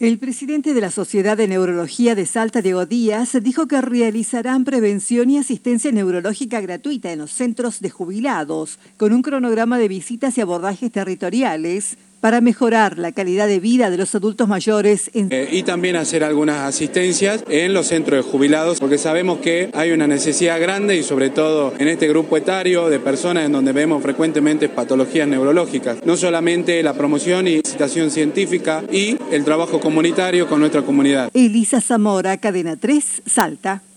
El presidente de la Sociedad de Neurología de Salta, Diego Díaz, dijo que realizarán prevención y asistencia neurológica gratuita en los centros de jubilados, con un cronograma de visitas y abordajes territoriales para mejorar la calidad de vida de los adultos mayores. Y también hacer algunas asistencias en los centros de jubilados, porque sabemos que hay una necesidad grande y sobre todo en este grupo etario de personas en donde vemos frecuentemente patologías neurológicas. No solamente la promoción y citación científica y el trabajo comunitario con nuestra comunidad. Elisa Zamora, Cadena 3, Salta.